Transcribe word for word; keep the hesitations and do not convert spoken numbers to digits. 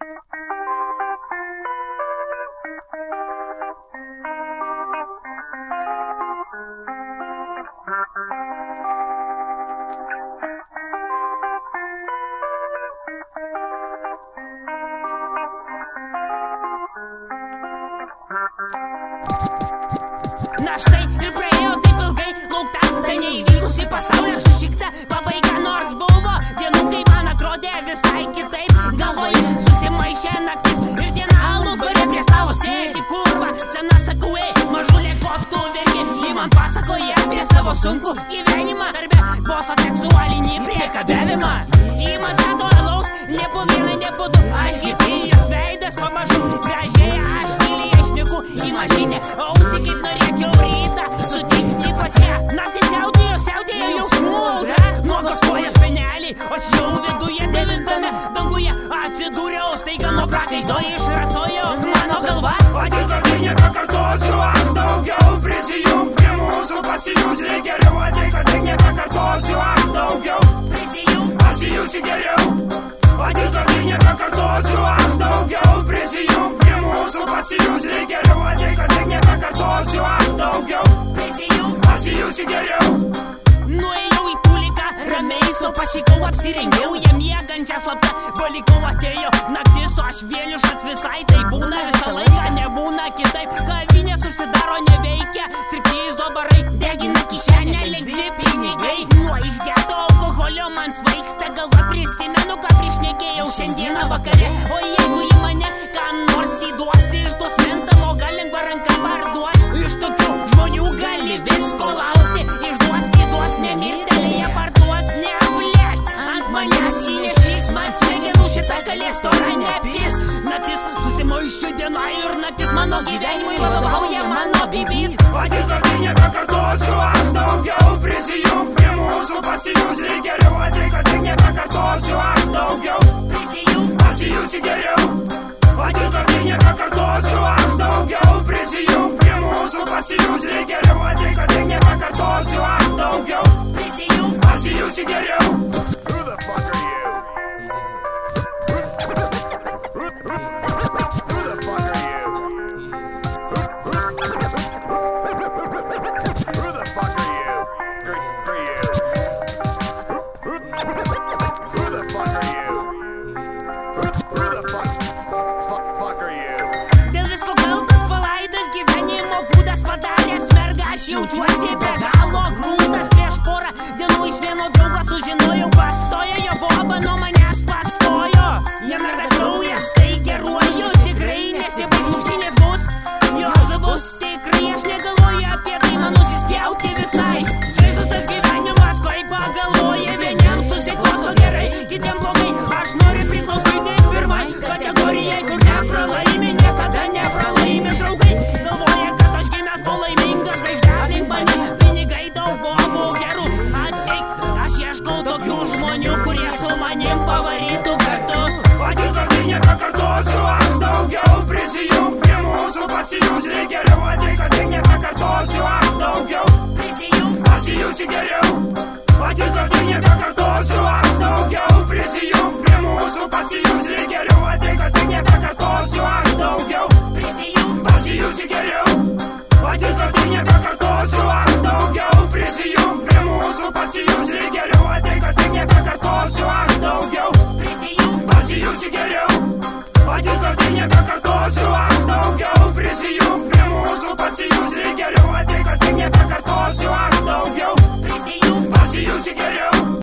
Na štai ir praėjo taip ilgai laukta, tai neįvykusi pasaulio sušikta pabaiga, nors buvo dienų, kai man atrodė visai kitaip. Galvoje susimaišė naktis ir diena, alus bare prie stalo sėdi kurva. Sena sakau, ei, mažulė, ko tu verki? Ji man pasakoja apie savo sunkų gyvenimą, darbe boso seksualinį priekabiavimą. Įmas ato alaus, ne po vieną, ne po du, aš gyvėjęs veidas pamažu gražiai, aš tyliai šneku į mažytę ausį, kaip norėčiau rytą sutikti pas ją. Naktis siautėjo, siautėjo jausmų audra, nuogos kojas peneliai, aš jau viduje devintame danguje atsidūriau, staiga nuo prakaito išrastojo mano galva. Atidarkai nebekartosiu, aš daugiau prisijung prie mūsų, pasijūsi geriau. Atidarkai nebekartosiu, aš daugiau prisijung, pasijūsi geriau. Atidarkai nebekartosiu, aš daugiau prisijung prie mūsų, pasijūsi geriau. Atidarkai nebekartosiu, aš daugiau prisijung, pasijūsi geriau. Nuėjau į tuliką, ramiai su pašykau, apsirengiau, jie miegančią slaptą palikau, atėjo naktis, o aš vienišas visai, tai būna visą laiką, nebūna kitaip. Kavinės užsidaro, neveikia, striptizo barai, degina kišenę, lengvi pinigai. Nuo išgerto alkoholio man svaigsta galva, prisimenu, ką prišnekėjau šiandieną vakare. O jeigu į mane ką nors įduos, tai išduos mentamo, gal lengva ranka parduos. Iš tokių žmonių gali visko laukti, išduos, įduos, nemirtelėje parduos, ne blėt. Ant manęs įnešys, man smegenų šitą galės torą nepys. Naktis susimaišė diena ir naktis mano gyvenimui vadovauja mano bibys. Atidarkai nebekartosiu, aš daugiau prisijung prie mūsų, pasijūsi